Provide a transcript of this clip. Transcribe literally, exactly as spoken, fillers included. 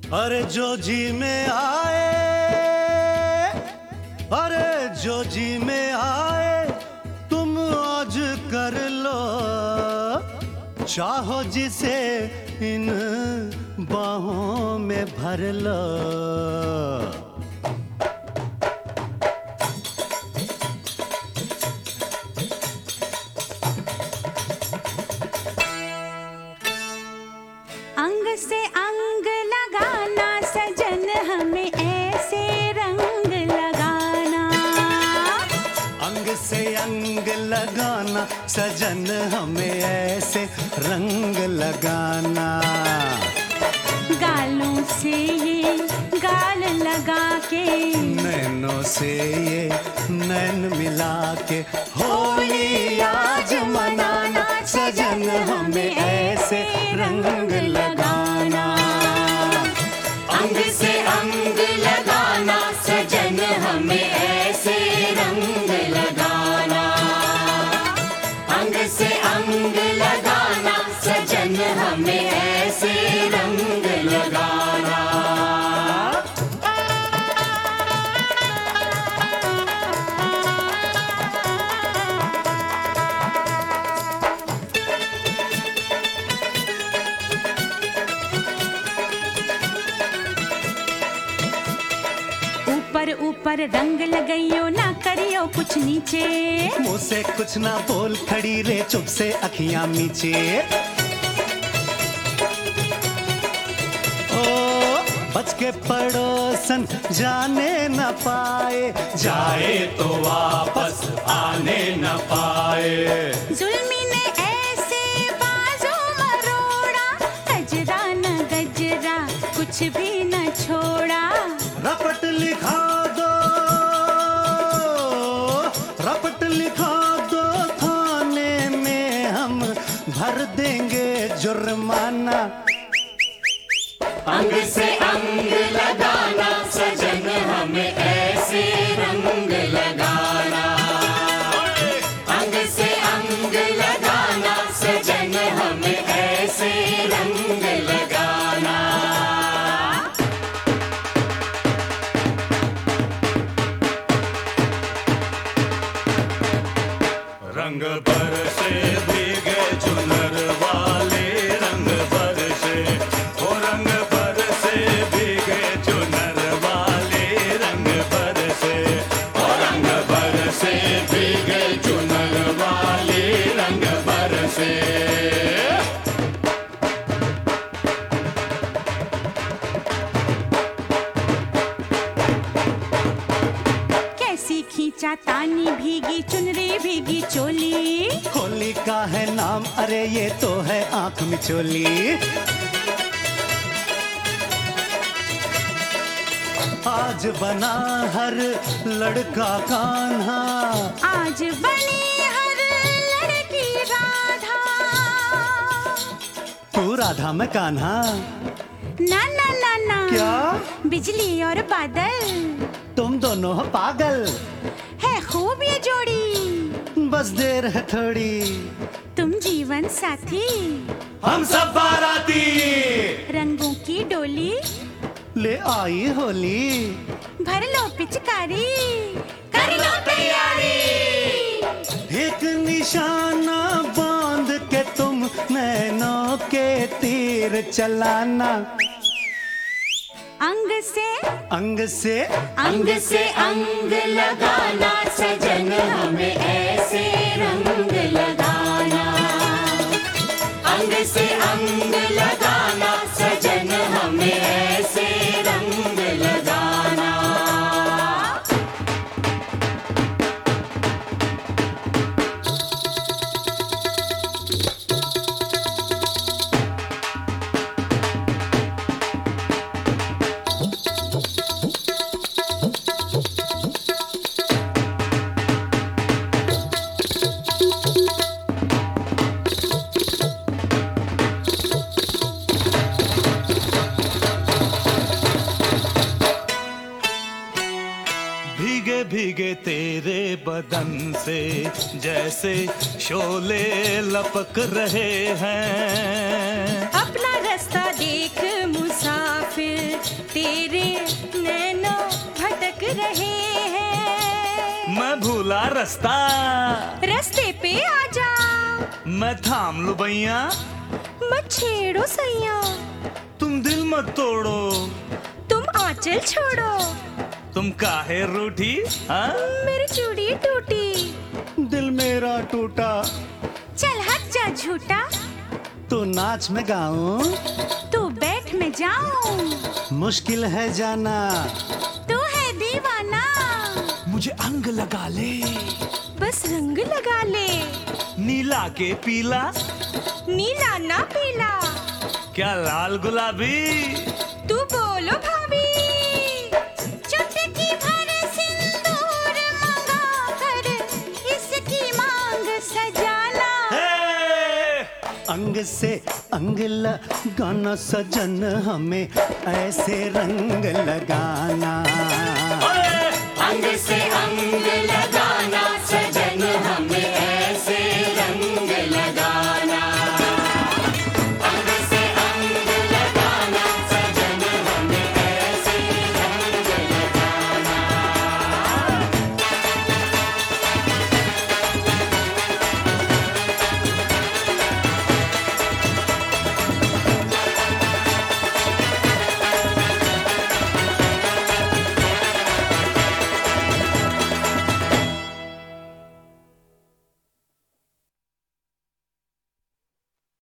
अरे जो जी में आए, अरे जो जी में आए तुम आज कर लो, चाहो जिसे इन बाहों में भर लो। अंग से अंग लगाना सजन हमें ऐसे रंग लगाना, अंग से अंग लगाना सजन हमें ऐसे रंग लगाना। गालों से ये गाल लगा के, नैनों से ये नैन मिला के, होली आज मनाना सजन हमें ऐसे रंग लगाना। अंग से अंग लगाना सजन हमें ऐसे रंग लगाना। अंग से अंग लगाना सजन हमें ऐसे रंग लगाना। ऊपर ऊपर रंग लगाइयो ना करियो कुछ नीचे, मुँह से कुछ ना बोल खड़ी रे चुप से अखियां मीचे। ओ बच के पड़ोसन जाने न पाए, जाए तो वापस आने न पाए। जुल्मी ने ऐसे बाजू मरोड़ा, गजरा न गजरा कुछ भी न छोड़ा। रपट लिखा दो, रपट लिखा दो थाने में हम भर देंगे जुर्माना। अंग से अंग लगाना सजन हमें ऐसे रंग लगाना। अंग से अंग लगाना सजन हमें ऐसे रंग लगाना। रंग बरसे भीगे चुनर वाले, रंग बरसे, ओ रंग बरसे भीगे चुनर वाले, रंग बरसे, ओ रंग बरसे भीगे चुनर वाले, रंग बरसे। कैसी खींचा तानी भीगी चुनरी भीगी चोली, होली का है नाम अरे ये तो है आंख मिचोली। आज बना हर लड़का कान्हा, आज बनी हर लड़की राधा। तू राधा में कान्हा। ना ना ना ना, क्या? बिजली और बादल, तुम दोनों हो पागल, है खूब ये जोड़ी। बस देर है थोड़ी, तुम जीवन साथी, हम सब बाराती, रंगों की डोली, ले आई होली। भर लो पिचकारी, कर लो तैयारी। एक निशाना बांध के तुम नैनों के तीर चलाना। अंग से अंग से अंग से अंग लगाना सजन हमें ऐसे रंग लगाना। अंग से अंग लगाना सजन हमें ऐसे रंग लगाना। भीगे भीगे तेरे बदन से जैसे शोले लपक रहे हैं। अपना रास्ता देख मुसाफिर, फिर तेरे नैनो भटक रहे हैं। मैं भूला रास्ता, रास्ते पे आ जा, मैं थाम लूं भैया। मत छेड़ो सैया, तुम दिल मत तोड़ो, तुम आंचल छोड़ो, तुम काहे रूठी? हाँ? मेरी चूड़ी टूटी, दिल मेरा टूटा, चल हट जा झूठा, तो नाच में गाऊं, तू बैठ में जाऊं, मुश्किल है जाना, तू है दीवाना, मुझे अंग लगा ले, बस रंग लगा ले, नीला के पीला, नीला ना पीला, क्या लाल गुलाबी? तू बोलो भाभी, चुटकी भर सिंदूर मंगा कर इसकी मांग सजाना। हे! अंग से अंग लगाना सजन, हमें ऐसे रंग लगाना।